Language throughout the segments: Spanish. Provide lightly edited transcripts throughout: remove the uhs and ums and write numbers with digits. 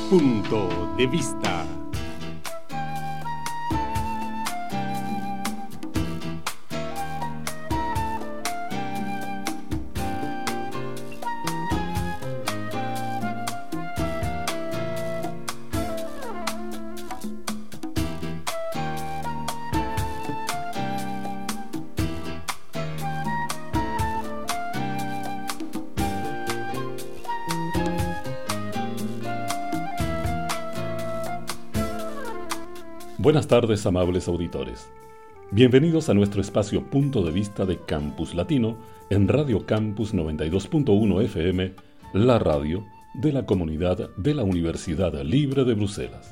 Punto de Vista. Buenas tardes, amables auditores. Bienvenidos a nuestro espacio Punto de Vista de Campus Latino en Radio Campus 92.1 FM, la radio de la comunidad de la Universidad Libre de Bruselas.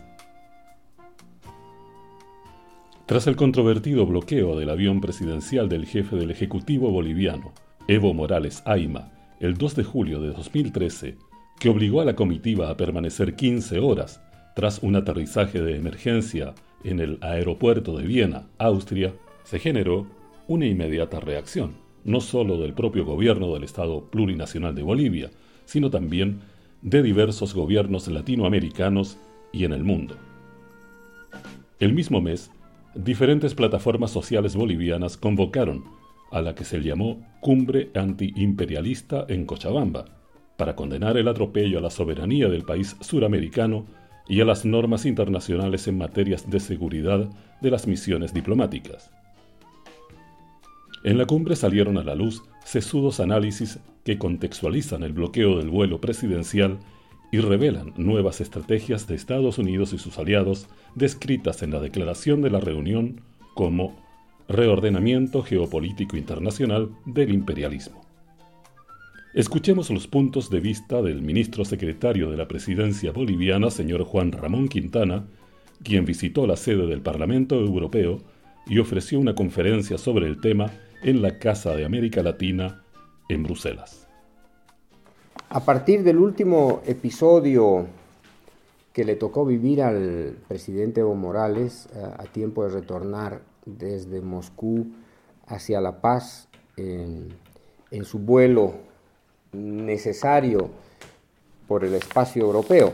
Tras el controvertido bloqueo del avión presidencial del jefe del Ejecutivo boliviano, Evo Morales Ayma, el 2 de julio de 2013, que obligó a la comitiva a permanecer 15 horas tras un aterrizaje de emergencia en el aeropuerto de Viena, Austria, se generó una inmediata reacción, no solo del propio gobierno del Estado Plurinacional de Bolivia, sino también de diversos gobiernos latinoamericanos y en el mundo. El mismo mes, diferentes plataformas sociales bolivianas convocaron a la que se llamó Cumbre Antiimperialista en Cochabamba, para condenar el atropello a la soberanía del país suramericano y a las normas internacionales en materias de seguridad de las misiones diplomáticas. En la cumbre salieron a la luz sesudos análisis que contextualizan el bloqueo del vuelo presidencial y revelan nuevas estrategias de Estados Unidos y sus aliados descritas en la declaración de la reunión como reordenamiento geopolítico internacional del imperialismo. Escuchemos los puntos de vista del ministro secretario de la presidencia boliviana, señor Juan Ramón Quintana, quien visitó la sede del Parlamento Europeo y ofreció una conferencia sobre el tema en la Casa de América Latina en Bruselas. A partir del último episodio que le tocó vivir al presidente Evo Morales a tiempo de retornar desde Moscú hacia La Paz en su vuelo necesario por el espacio europeo.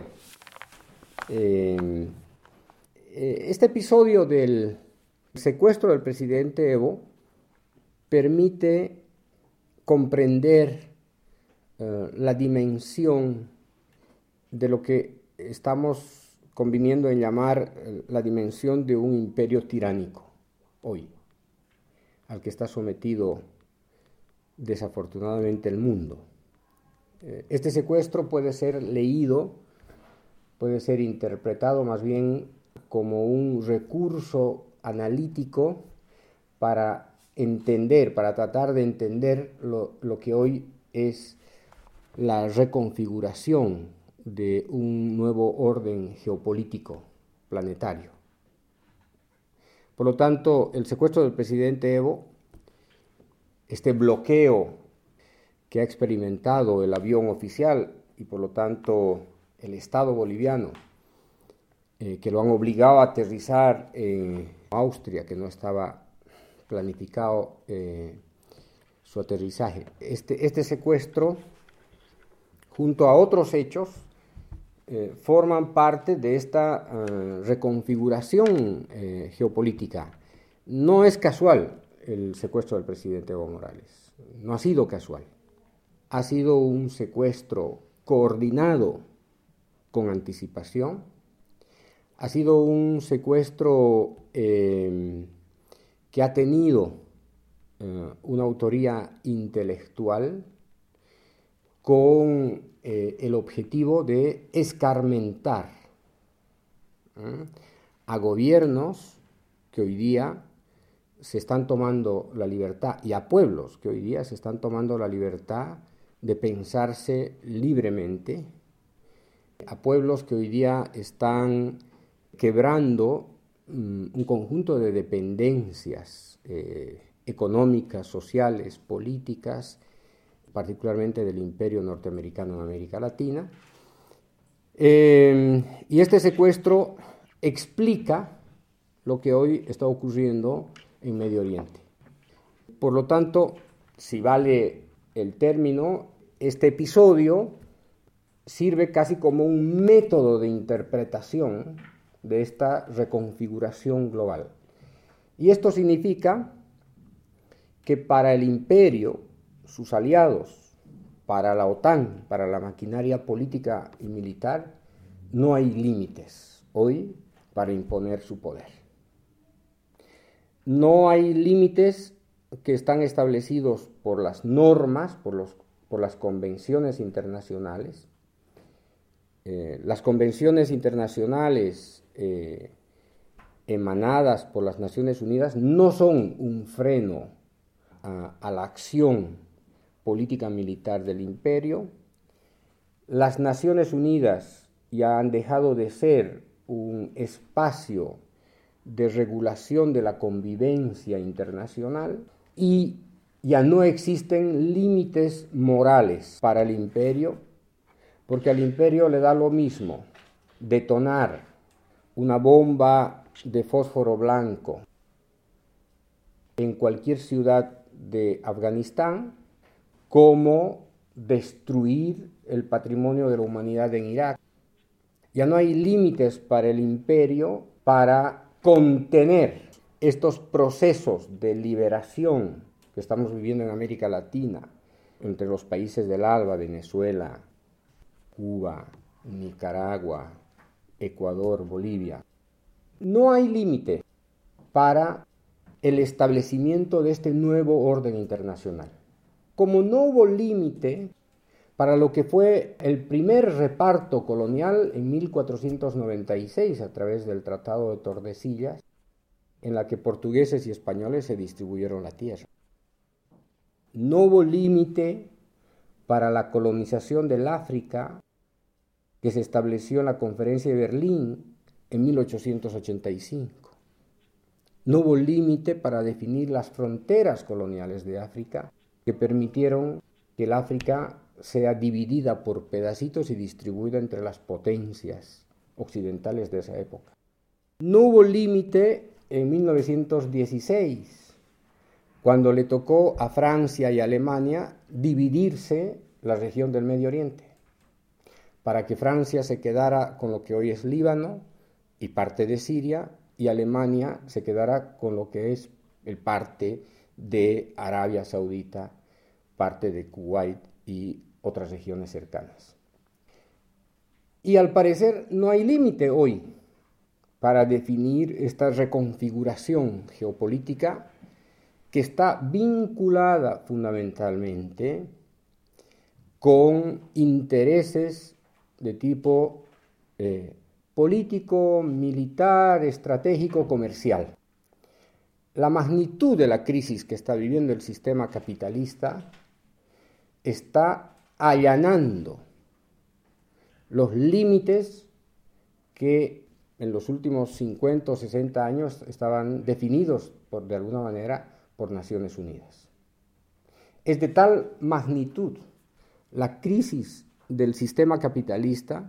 Este episodio del secuestro del presidente Evo permite comprender la dimensión de lo que estamos conviniendo en llamar la dimensión de un imperio tiránico hoy, al que está sometido desafortunadamente el mundo. Este secuestro puede ser leído, puede ser interpretado más bien como un recurso analítico para entender, para tratar de entender lo que hoy es la reconfiguración de un nuevo orden geopolítico planetario. Por lo tanto, el secuestro del presidente Evo, este bloqueo que ha experimentado el avión oficial y por lo tanto el Estado boliviano, que lo han obligado a aterrizar en Austria, que no estaba planificado su aterrizaje. Este secuestro, junto a otros hechos, forman parte de esta reconfiguración geopolítica. No es casual el secuestro del presidente Evo Morales, no ha sido casual. Ha sido un secuestro coordinado con anticipación, ha sido un secuestro que ha tenido una autoría intelectual con el objetivo de escarmentar a gobiernos que hoy día se están tomando la libertad y a pueblos que hoy día se están tomando la libertad de pensarse libremente, a pueblos que hoy día están quebrando un conjunto de dependencias económicas, sociales, políticas, particularmente del imperio norteamericano en América Latina. Y este secuestro explica lo que hoy está ocurriendo en Medio Oriente. Por lo tanto, si vale el término, este episodio sirve casi como un método de interpretación de esta reconfiguración global. Y esto significa que para el imperio, sus aliados, para la OTAN, para la maquinaria política y militar, no hay límites hoy para imponer su poder. No hay límites que están establecidos por las normas, por las convenciones internacionales. Las convenciones internacionales emanadas por las Naciones Unidas no son un freno a la acción política militar del imperio. Las Naciones Unidas ya han dejado de ser un espacio de regulación de la convivencia internacional y ya no existen límites morales para el imperio, porque al imperio le da lo mismo detonar una bomba de fósforo blanco en cualquier ciudad de Afganistán como destruir el patrimonio de la humanidad en Irak. Ya no hay límites para el imperio para contener estos procesos de liberación que estamos viviendo en América Latina, entre los países del ALBA, Venezuela, Cuba, Nicaragua, Ecuador, Bolivia. No hay límite para el establecimiento de este nuevo orden internacional. Como no hubo límite para lo que fue el primer reparto colonial en 1496 a través del Tratado de Tordesillas, en la que portugueses y españoles se distribuyeron la tierra. No hubo límite para la colonización del África que se estableció en la Conferencia de Berlín en 1885. No hubo límite para definir las fronteras coloniales de África que permitieron que el África sea dividida por pedacitos y distribuida entre las potencias occidentales de esa época. No hubo límite en 1916, cuando le tocó a Francia y Alemania dividirse la región del Medio Oriente, para que Francia se quedara con lo que hoy es Líbano y parte de Siria, y Alemania se quedara con lo que es el parte de Arabia Saudita, parte de Kuwait y otras regiones cercanas. Y al parecer no hay límite hoy para definir esta reconfiguración geopolítica que está vinculada fundamentalmente con intereses de tipo político, militar, estratégico, comercial. La magnitud de la crisis que está viviendo el sistema capitalista está allanando los límites que en los últimos 50 o 60 años estaban definidos de alguna manera por Naciones Unidas. Es de tal magnitud la crisis del sistema capitalista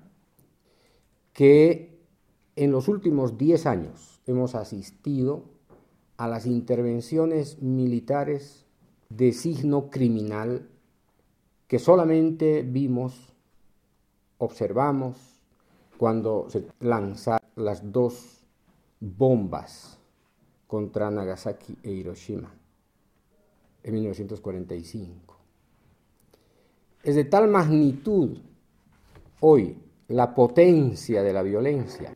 que en los últimos 10 años hemos asistido a las intervenciones militares de signo criminal que solamente vimos, observamos, cuando se lanzaron las dos bombas contra Nagasaki e Hiroshima en 1945. Es de tal magnitud hoy la potencia de la violencia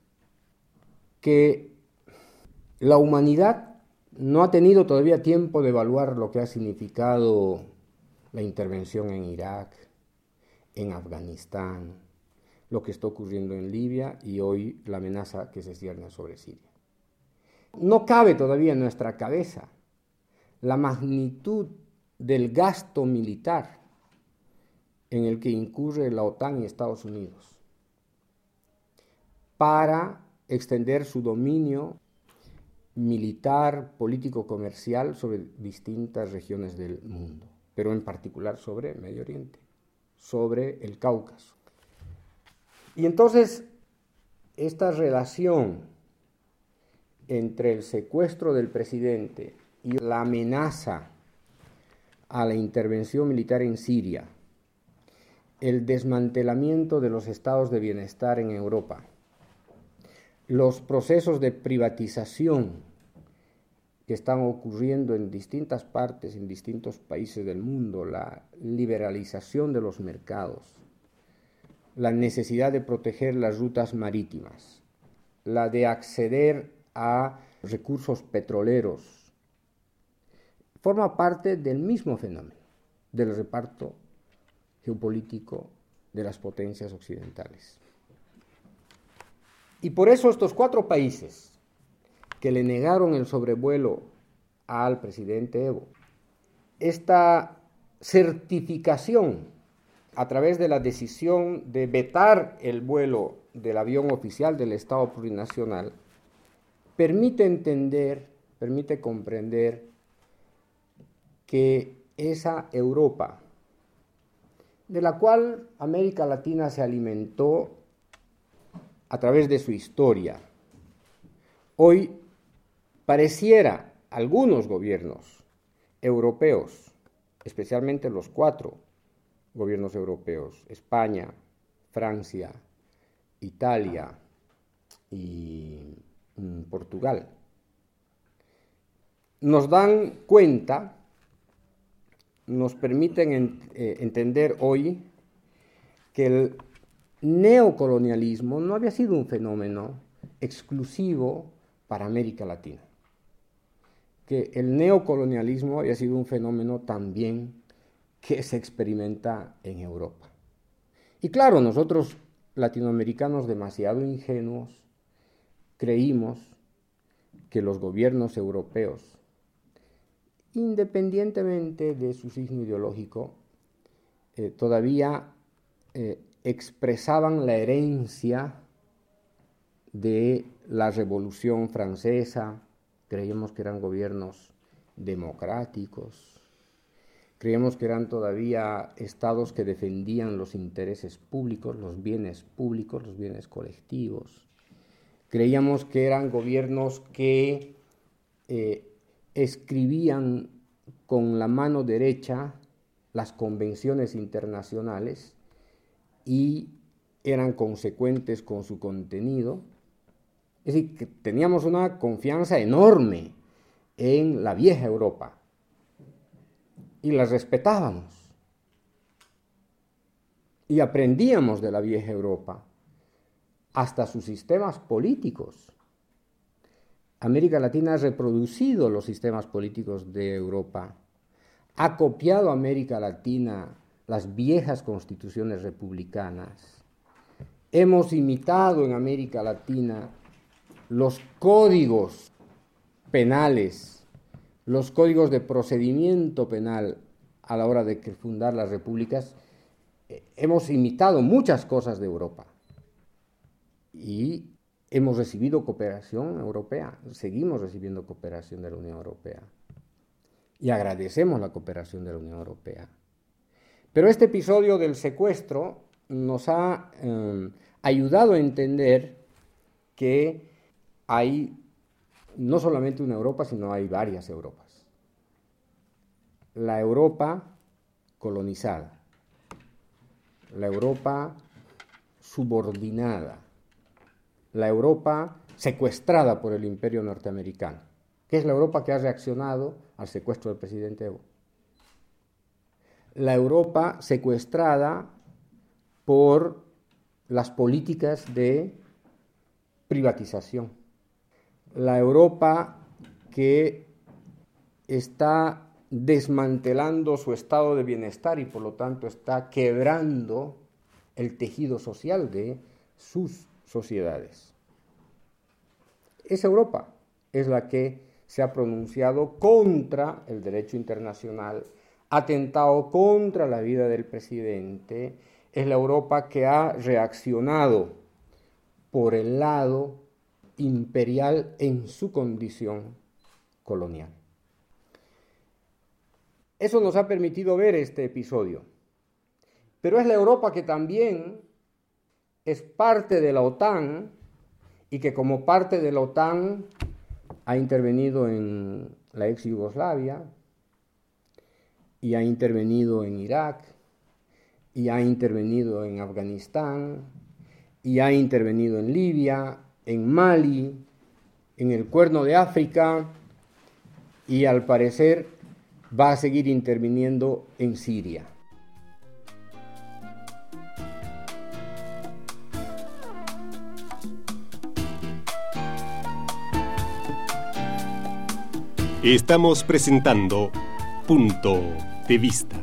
que la humanidad no ha tenido todavía tiempo de evaluar lo que ha significado la intervención en Irak, en Afganistán, lo que está ocurriendo en Libia y hoy la amenaza que se cierne sobre Siria. No cabe todavía en nuestra cabeza la magnitud del gasto militar en el que incurre la OTAN y Estados Unidos para extender su dominio militar, político, comercial sobre distintas regiones del mundo, pero en particular sobre Medio Oriente, sobre el Cáucaso. Y entonces, esta relación entre el secuestro del presidente y la amenaza a la intervención militar en Siria el desmantelamiento de los estados de bienestar en Europa, los procesos de privatización que están ocurriendo en distintas partes, en distintos países del mundo, la liberalización de los mercados, la necesidad de proteger las rutas marítimas, la de acceder a recursos petroleros, forma parte del mismo fenómeno del reparto geopolítico de las potencias occidentales. Y por eso estos 4 países que le negaron el sobrevuelo al presidente Evo, esta certificación a través de la decisión de vetar el vuelo del avión oficial del Estado plurinacional, permite entender, permite comprender que esa Europa, de la cual América Latina se alimentó a través de su historia, hoy pareciera algunos gobiernos europeos, especialmente los 4 gobiernos europeos, España, Francia, Italia y Portugal, nos dan cuenta, nos permiten entender hoy que el neocolonialismo no había sido un fenómeno exclusivo para América Latina, que el neocolonialismo había sido un fenómeno también que se experimenta en Europa. Y claro, nosotros latinoamericanos demasiado ingenuos creímos que los gobiernos europeos, independientemente de su signo ideológico, todavía expresaban la herencia de la Revolución Francesa. Creíamos que eran gobiernos democráticos, creíamos que eran todavía estados que defendían los intereses públicos, los bienes colectivos. Creíamos que eran gobiernos que escribían con la mano derecha las convenciones internacionales y eran consecuentes con su contenido. Es decir, que teníamos una confianza enorme en la vieja Europa y la respetábamos y aprendíamos de la vieja Europa hasta sus sistemas políticos. América Latina ha reproducido los sistemas políticos de Europa, ha copiado a América Latina las viejas constituciones republicanas, hemos imitado en América Latina los códigos penales, los códigos de procedimiento penal a la hora de fundar las repúblicas. Hemos imitado muchas cosas de Europa y hemos recibido cooperación europea, seguimos recibiendo cooperación de la Unión Europea y agradecemos la cooperación de la Unión Europea. Pero este episodio del secuestro nos ha ayudado a entender que hay no solamente una Europa, sino hay varias Europas. La Europa colonizada, la Europa subordinada, la Europa secuestrada por el imperio norteamericano, que es la Europa que ha reaccionado al secuestro del presidente Evo. La Europa secuestrada por las políticas de privatización. La Europa que está desmantelando su estado de bienestar y por lo tanto está quebrando el tejido social de sus sociedades. Esa Europa es la que se ha pronunciado contra el derecho internacional, ha atentado contra la vida del presidente, es la Europa que ha reaccionado por el lado imperial en su condición colonial. Eso nos ha permitido ver este episodio. Pero es la Europa que también es parte de la OTAN y que como parte de la OTAN ha intervenido en la ex Yugoslavia y ha intervenido en Irak y ha intervenido en Afganistán, y ha intervenido en Libia, en Mali, en el Cuerno de África, y al parecer va a seguir interviniendo en Siria. Estamos presentando Punto de Vista.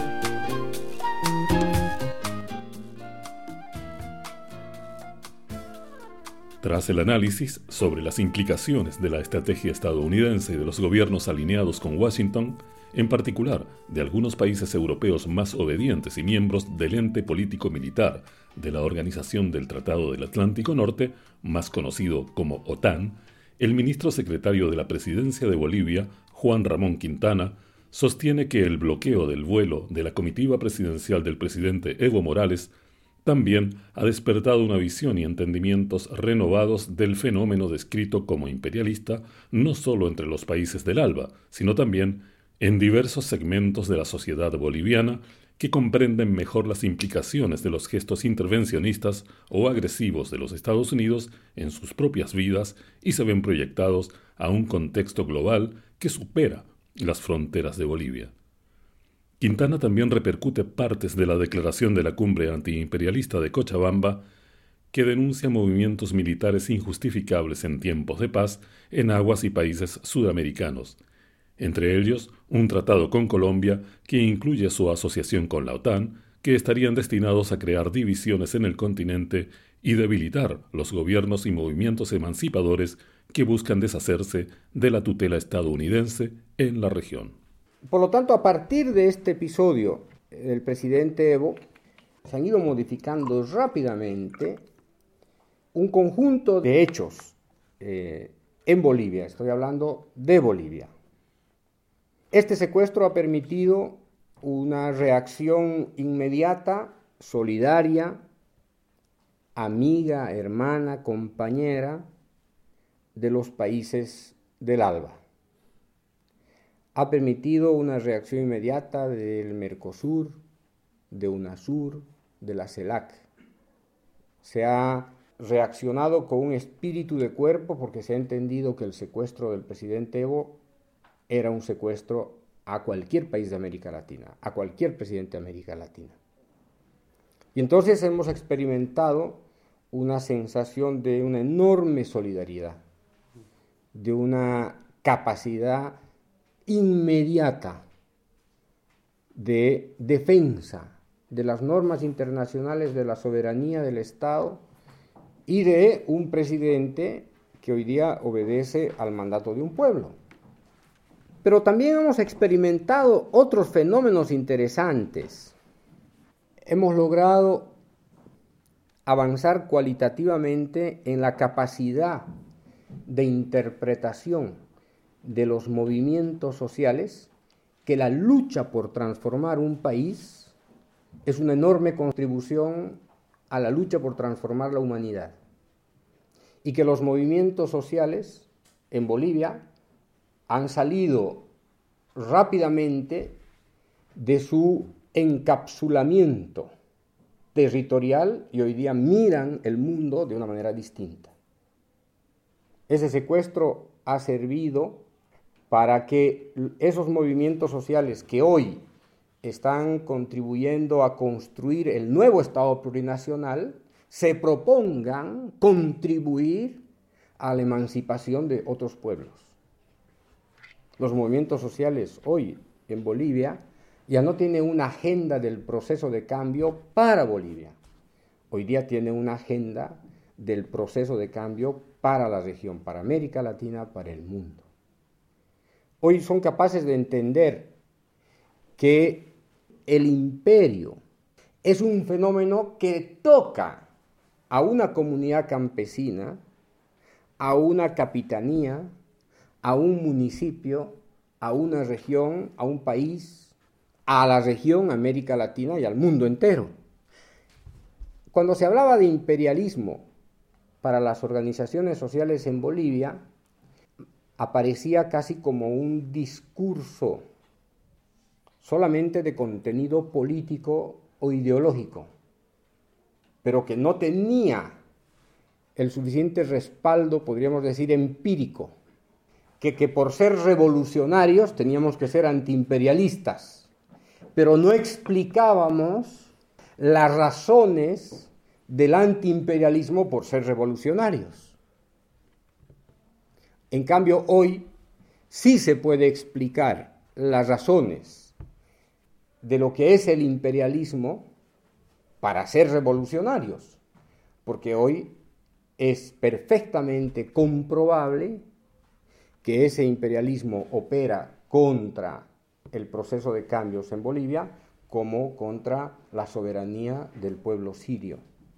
Tras el análisis sobre las implicaciones de la estrategia estadounidense y de los gobiernos alineados con Washington, en particular de algunos países europeos más obedientes y miembros del ente político-militar de la Organización del Tratado del Atlántico Norte, más conocido como OTAN, el ministro secretario de la Presidencia de Bolivia, Juan Ramón Quintana, sostiene que el bloqueo del vuelo de la comitiva presidencial del presidente Evo Morales también ha despertado una visión y entendimientos renovados del fenómeno descrito como imperialista no solo entre los países del ALBA, sino también en diversos segmentos de la sociedad boliviana que comprenden mejor las implicaciones de los gestos intervencionistas o agresivos de los Estados Unidos en sus propias vidas y se ven proyectados a un contexto global que supera las fronteras de Bolivia. Quintana también repercute partes de la declaración de la cumbre antiimperialista de Cochabamba que denuncia movimientos militares injustificables en tiempos de paz en aguas y países sudamericanos, entre ellos un tratado con Colombia que incluye su asociación con la OTAN, que estarían destinados a crear divisiones en el continente y debilitar los gobiernos y movimientos emancipadores que buscan deshacerse de la tutela estadounidense en la región. Por lo tanto, a partir de este episodio, el presidente Evo se han ido modificando rápidamente un conjunto de hechos en Bolivia. Estoy hablando de Bolivia. Este secuestro ha permitido una reacción inmediata, solidaria, amiga, hermana, compañera de los países del ALBA. Ha permitido una reacción inmediata del Mercosur, de UNASUR, de la CELAC. Se ha reaccionado con un espíritu de cuerpo porque se ha entendido que el secuestro del presidente Evo era un secuestro a cualquier país de América Latina, a cualquier presidente de América Latina. Y entonces hemos experimentado una sensación de una enorme solidaridad, de una capacidad inmediata de defensa de las normas internacionales de la soberanía del Estado y de un presidente que hoy día obedece al mandato de un pueblo. Pero también hemos experimentado otros fenómenos interesantes. Hemos logrado avanzar cualitativamente en la capacidad de interpretación de los movimientos sociales, que la lucha por transformar un país es una enorme contribución a la lucha por transformar la humanidad, y que los movimientos sociales en Bolivia han salido rápidamente de su encapsulamiento territorial y hoy día miran el mundo de una manera distinta. Ese secuestro ha servido para que esos movimientos sociales que hoy están contribuyendo a construir el nuevo Estado plurinacional se propongan contribuir a la emancipación de otros pueblos. Los movimientos sociales hoy en Bolivia ya no tienen una agenda del proceso de cambio para Bolivia. Hoy día tienen una agenda del proceso de cambio para la región, para América Latina, para el mundo. Hoy son capaces de entender que el imperio es un fenómeno que toca a una comunidad campesina, a una capitanía, a un municipio, a una región, a un país, a la región, América Latina y al mundo entero. Cuando se hablaba de imperialismo para las organizaciones sociales en Bolivia, aparecía casi como un discurso solamente de contenido político o ideológico, pero que no tenía el suficiente respaldo, podríamos decir, empírico, que por ser revolucionarios teníamos que ser antiimperialistas, pero no explicábamos las razones del antiimperialismo por ser revolucionarios. En cambio, hoy sí se puede explicar las razones de lo que es el imperialismo para ser revolucionarios, porque hoy es perfectamente comprobable que ese imperialismo opera contra el proceso de cambios en Bolivia como contra la soberanía del pueblo sirio.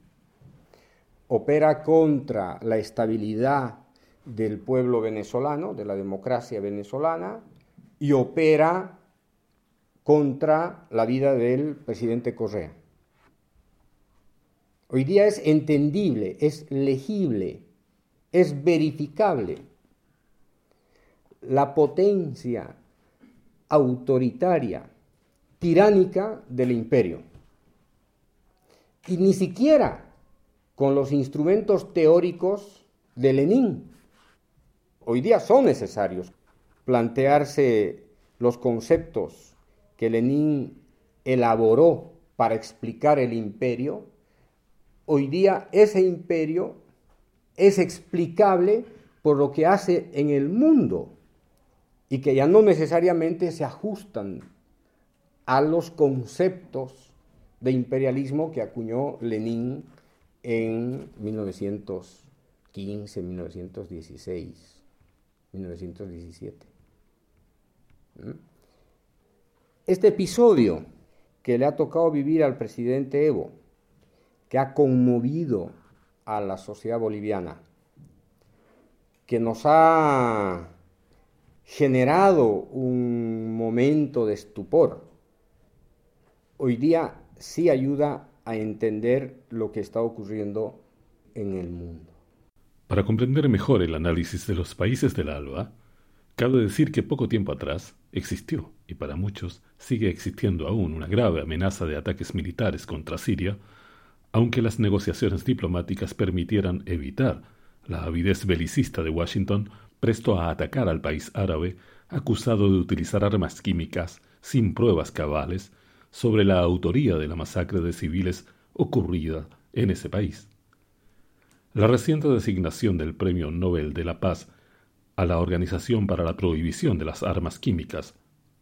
Opera contra la estabilidad del pueblo venezolano, de la democracia venezolana, y opera contra la vida del presidente Correa. Hoy día es entendible, es legible, es verificable la potencia autoritaria, tiránica del imperio. Y ni siquiera con los instrumentos teóricos de Lenin. Hoy día son necesarios plantearse los conceptos que Lenin elaboró para explicar el imperio. Hoy día ese imperio es explicable por lo que hace en el mundo y que ya no necesariamente se ajustan a los conceptos de imperialismo que acuñó Lenin en 1915, 1916, 1917. Este episodio que le ha tocado vivir al presidente Evo, que ha conmovido a la sociedad boliviana, que nos ha generado un momento de estupor, hoy día sí ayuda a entender lo que está ocurriendo en el mundo. Para comprender mejor el análisis de los países del ALBA, cabe decir que poco tiempo atrás existió, y para muchos sigue existiendo aún, una grave amenaza de ataques militares contra Siria, aunque las negociaciones diplomáticas permitieran evitar la avidez belicista de Washington, presto a atacar al país árabe acusado de utilizar armas químicas sin pruebas cabales sobre la autoría de la masacre de civiles ocurrida en ese país. La reciente designación del Premio Nobel de la Paz a la Organización para la Prohibición de las Armas Químicas,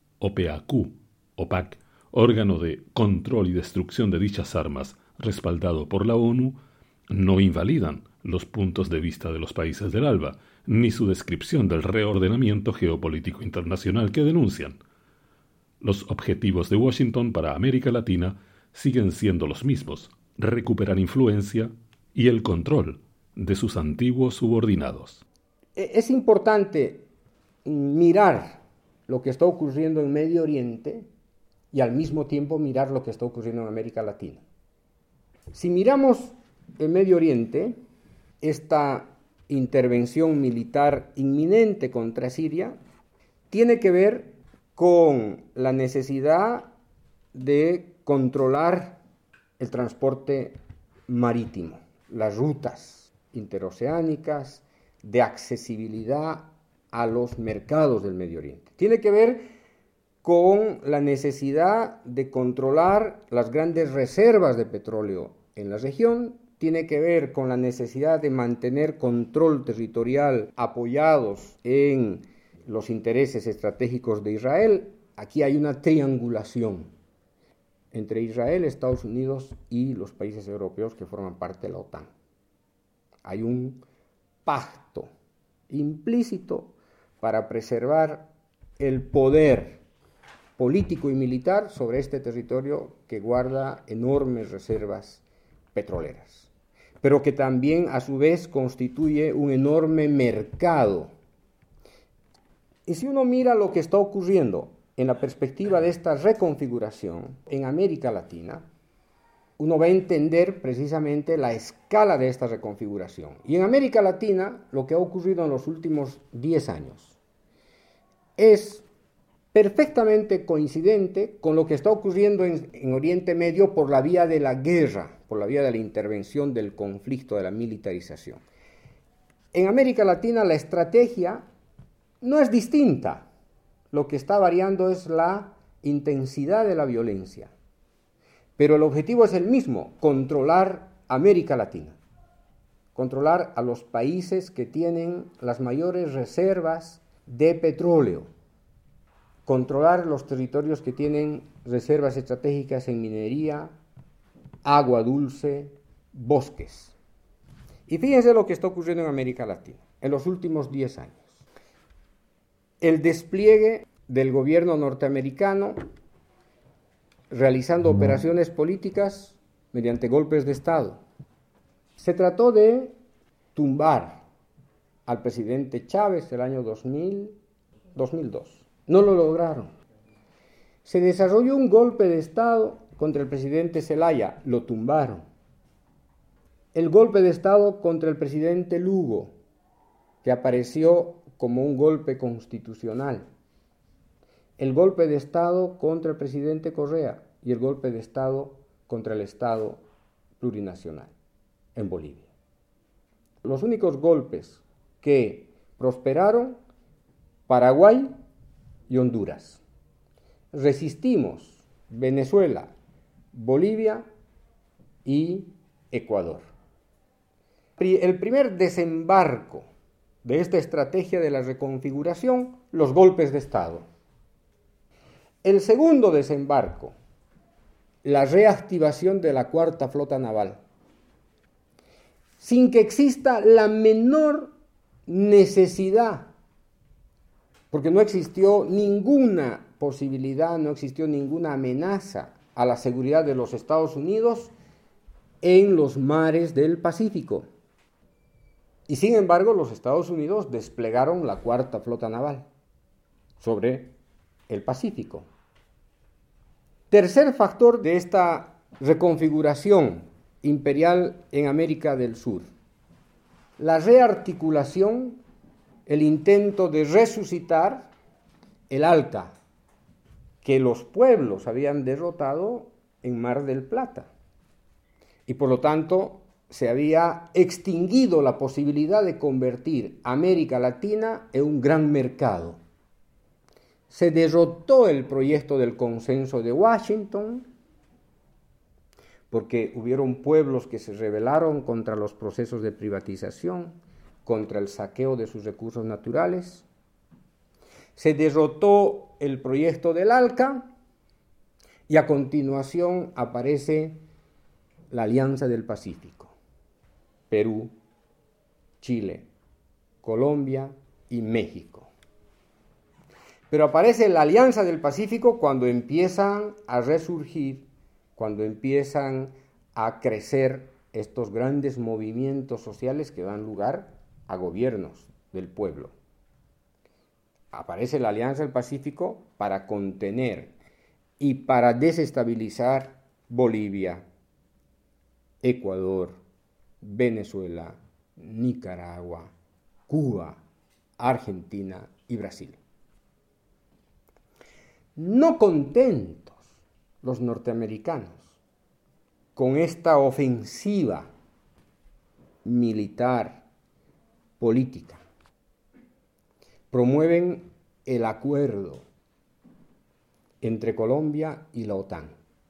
OPAC, órgano de control y destrucción de dichas armas, respaldado por la ONU, no invalidan los puntos de vista de los países del ALBA, ni su descripción del reordenamiento geopolítico internacional que denuncian. Los objetivos de Washington para América Latina siguen siendo los mismos: recuperar influencia y el control de sus antiguos subordinados. Es importante mirar lo que está ocurriendo en Medio Oriente y al mismo tiempo mirar lo que está ocurriendo en América Latina. Si miramos el Medio Oriente, esta intervención militar inminente contra Siria tiene que ver con la necesidad de controlar el transporte marítimo, las rutas interoceánicas de accesibilidad a los mercados del Medio Oriente. Tiene que ver con la necesidad de controlar las grandes reservas de petróleo en la región, tiene que ver con la necesidad de mantener control territorial apoyados en los intereses estratégicos de Israel. Aquí hay una triangulación entre Israel, Estados Unidos y los países europeos que forman parte de la OTAN. Hay un pacto implícito para preservar el poder político y militar sobre este territorio que guarda enormes reservas petroleras, pero que también a su vez constituye un enorme mercado. Y si uno mira lo que está ocurriendo en la perspectiva de esta reconfiguración en América Latina, uno va a entender precisamente la escala de esta reconfiguración. Y en América Latina, lo que ha ocurrido en los últimos 10 años es perfectamente coincidente con lo que está ocurriendo en Oriente Medio por la vía de la guerra, por la vía de la intervención, del conflicto, de la militarización. En América Latina la estrategia no es distinta. Lo que está variando es la intensidad de la violencia. Pero el objetivo es el mismo: controlar América Latina. Controlar a los países que tienen las mayores reservas de petróleo. Controlar los territorios que tienen reservas estratégicas en minería, agua dulce, bosques. Y fíjense lo que está ocurriendo en América Latina en los últimos 10 años. El despliegue del gobierno norteamericano realizando operaciones políticas mediante golpes de Estado. Se trató de tumbar al presidente Chávez el año 2002. No lo lograron. Se desarrolló un golpe de Estado contra el presidente Zelaya, lo tumbaron. El golpe de Estado contra el presidente Lugo, que apareció como un golpe constitucional. El golpe de Estado contra el presidente Correa y el golpe de Estado contra el Estado plurinacional en Bolivia. Los únicos golpes que prosperaron, Paraguay y Honduras. Resistimos Venezuela, Bolivia y Ecuador. El primer desembarco de esta estrategia de la reconfiguración, los golpes de Estado. El segundo desembarco, la reactivación de la Cuarta Flota Naval, sin que exista la menor necesidad, porque no existió ninguna posibilidad, no existió ninguna amenaza a la seguridad de los Estados Unidos en los mares del Pacífico. Y sin embargo, los Estados Unidos desplegaron la Cuarta Flota Naval sobre el Pacífico. Tercer factor de esta reconfiguración imperial en América del Sur: la rearticulación, el intento de resucitar el ALCA, que los pueblos habían derrotado en Mar del Plata. Y por lo tanto se había extinguido la posibilidad de convertir América Latina en un gran mercado. Se derrotó el proyecto del consenso de Washington, porque hubieron pueblos que se rebelaron contra los procesos de privatización, contra el saqueo de sus recursos naturales. Se derrotó el proyecto del ALCA y a continuación aparece la Alianza del Pacífico. Perú, Chile, Colombia y México. Pero aparece la Alianza del Pacífico cuando empiezan a resurgir, cuando empiezan a crecer estos grandes movimientos sociales que dan lugar a gobiernos del pueblo. Aparece la Alianza del Pacífico para contener y para desestabilizar Bolivia, Ecuador, Venezuela, Nicaragua, Cuba, Argentina y Brasil. No contentos los norteamericanos con esta ofensiva militar, política, promueven el acuerdo entre Colombia y la OTAN.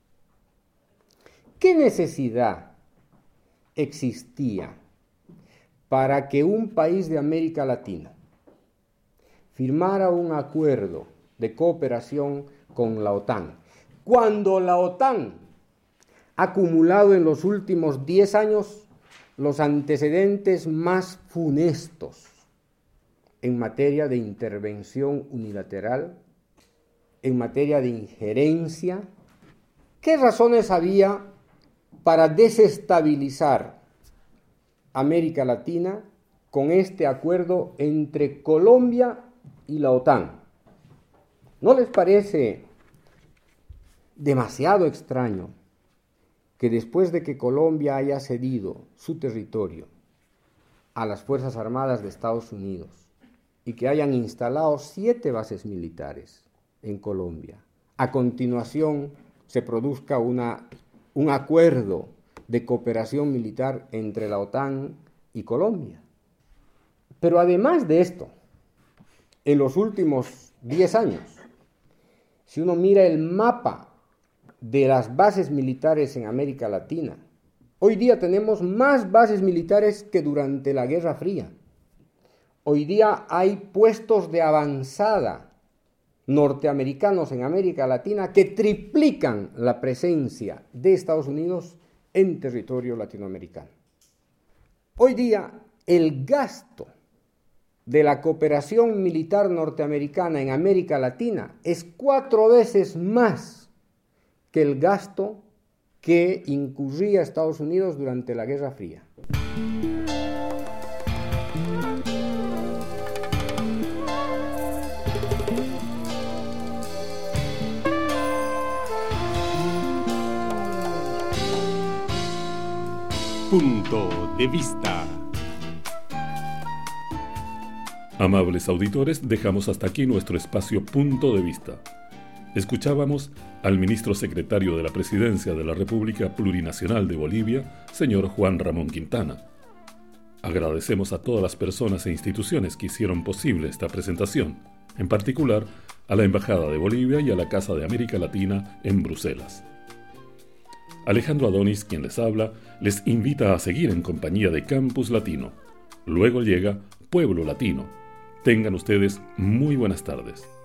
¿Qué necesidad existía para que un país de América Latina firmara un acuerdo de cooperación con la OTAN, cuando la OTAN ha acumulado en los últimos 10 años los antecedentes más funestos en materia de intervención unilateral, en materia de injerencia? ¿Qué razones había para desestabilizar América Latina con este acuerdo entre Colombia y la OTAN? ¿No les parece demasiado extraño que después de que Colombia haya cedido su territorio a las Fuerzas Armadas de Estados Unidos y que hayan instalado 7 bases militares en Colombia. A continuación se produzca un acuerdo de cooperación militar entre la OTAN y Colombia. Pero además de esto, en los últimos 10 años, si uno mira el mapa de las bases militares en América Latina, hoy día tenemos más bases militares que durante la Guerra Fría. Hoy día hay puestos de avanzada norteamericanos en América Latina que triplican la presencia de Estados Unidos en territorio latinoamericano. Hoy día el gasto de la cooperación militar norteamericana en América Latina es 4 veces más que el gasto que incurría Estados Unidos durante la Guerra Fría. Punto de vista. Amables auditores, dejamos hasta aquí nuestro espacio Punto de Vista. Escuchábamos al ministro secretario de la Presidencia de la República Plurinacional de Bolivia, señor Juan Ramón Quintana. Agradecemos a todas las personas e instituciones que hicieron posible esta presentación, en particular a la Embajada de Bolivia y a la Casa de América Latina en Bruselas. Alejandro Adonis, quien les habla, les invita a seguir en compañía de Campus Latino. Luego llega Pueblo Latino. Tengan ustedes muy buenas tardes.